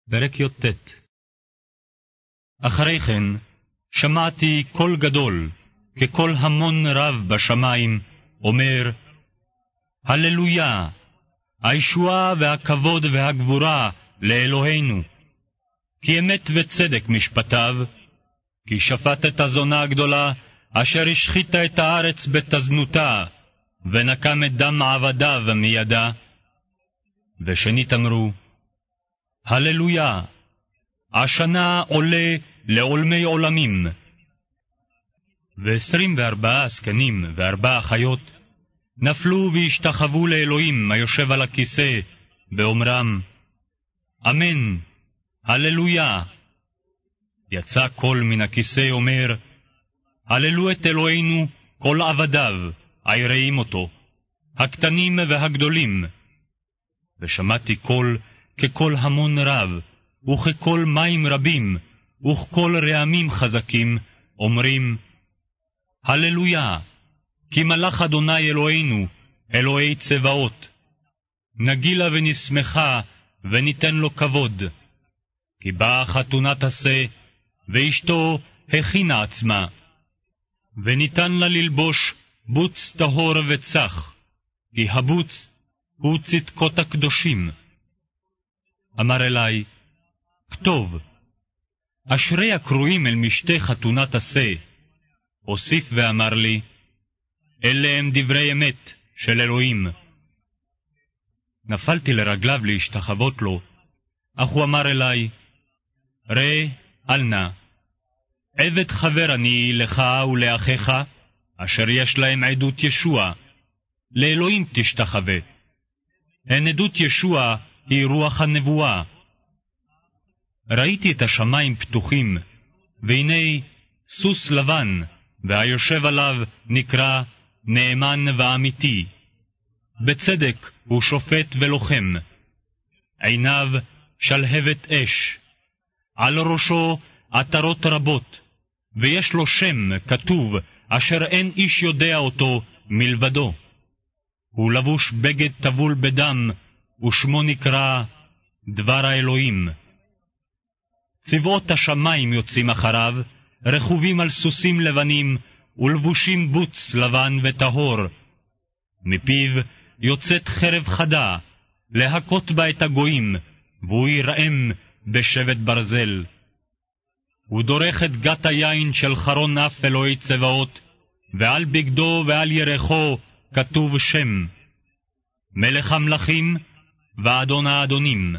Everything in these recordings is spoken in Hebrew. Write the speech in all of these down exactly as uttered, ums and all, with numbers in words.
פרק י"ט. אחרי כן שמעתי קול גדול, כקול המון רב בשמיים, אומר, הללויה, הישועה והכבוד והגבורה לאלוהינו, כי אמת וצדק משפטיו, כי שפט את הזונה הגדולה, אשר השחיתה את הארץ בתזנותה, ונקם את דם עבדיו מידה. ושנית אמרו, הללויה, השנה עולה לעולמי עולמים. ועשרים וארבעה זקנים וארבעה חיות נפלו והשתחוו לאלוהים היושב על הכיסא, באומרם, אמן, הללויה. יצא קול מן הכיסא אומר, הללו את אלוהינו כל עבדיו, היראים אותו, הקטנים והגדולים. ושמעתי קול כקול המון רב, וכקול מים רבים, וכקול רעמים חזקים, אומרים, הללויה, כי מלך אדוני אלוהינו, אלוהי צבאות. נגילה ונשמחה, וניתן לו כבוד. כי באה חתונת עשה, ואשתו הכינה עצמה, וניתן לה ללבוש בוץ טהור וצח, כי הבוץ הוא צדקות הקדושים. אמר אלי, כתוב, אשרי הקרואים אל משתה חתונת עשה. הוסיף ואמר לי, אלה הם דברי אמת של אלוהים. נפלתי לרגליו להשתחוות לו, אך הוא אמר אלי, ראה, אל נא, עבד חבר אני לך ולאחיך, אשר יש להם עדות ישוע, לאלוהים תשתחווה. הן עדות ישוע היא רוח הנבואה. ראיתי את השמיים פתוחים, והנה סוס לבן, והיושב עליו נקרא נאמן ואמיתי. בצדק הוא שופט ולוחם. עיניו שלהבת אש. על ראשו עטרות רבות, ויש לו שם כתוב, אשר אין איש יודע אותו מלבדו. הוא לבוש בגד טבול בדם, ושמו נקרא דבר האלוהים. צבאות השמיים יוצאים אחריו, רכובים על סוסים לבנים, ולבושים בוץ לבן וטהור. מפיו יוצאת חרב חדה, להכות בה את הגויים, והוא ירעם בשבט ברזל. הוא דורך את גת היין של חרון אף אלוהי צבאות, ועל בגדו ועל ירחו כתוב שם, מלך המלכים ואדון האדונים.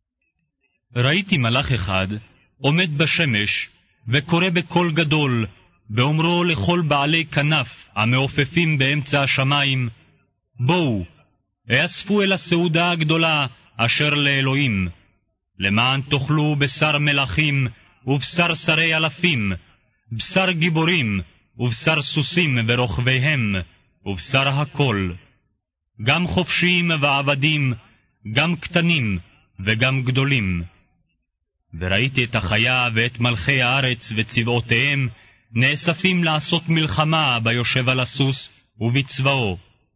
ראיתי מלאך אחד עומד בשמש, וקורא בקול גדול, באומרו לכל בעלי כנף המעופפים באמצע השמיים, בואו, האספו אל הסעודה הגדולה אשר לאלוהים, למען תאכלו בשר מלכים, ובשר שרי אלפים, בשר גיבורים, ובשר סוסים ורוכביהם, ובשר הכל, גם חופשיים ועבדים, גם קטנים וגם גדולים. וראיתי את החיה ואת מלכי הארץ וצבאותיהם, נאספים לעשות מלחמה ביושב על הסוס ובצבאו.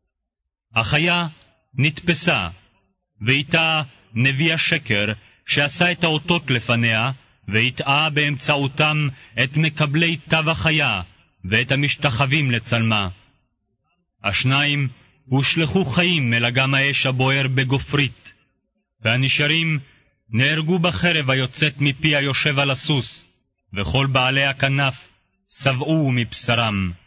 החיה נתפסה, ואיתה נביא השקר, שעשה את האותות לפניה, והטעה באמצעותם את מקבלי תו החיה, ואת המשתחווים לצלמה. השניים הושלחו חיים אל אגם האש הבוער בגופרית, והנשארים נהרגו בחרב היוצאת מפי היושב על הסוס, וכל בעלי הכנף שבעו מבשרם.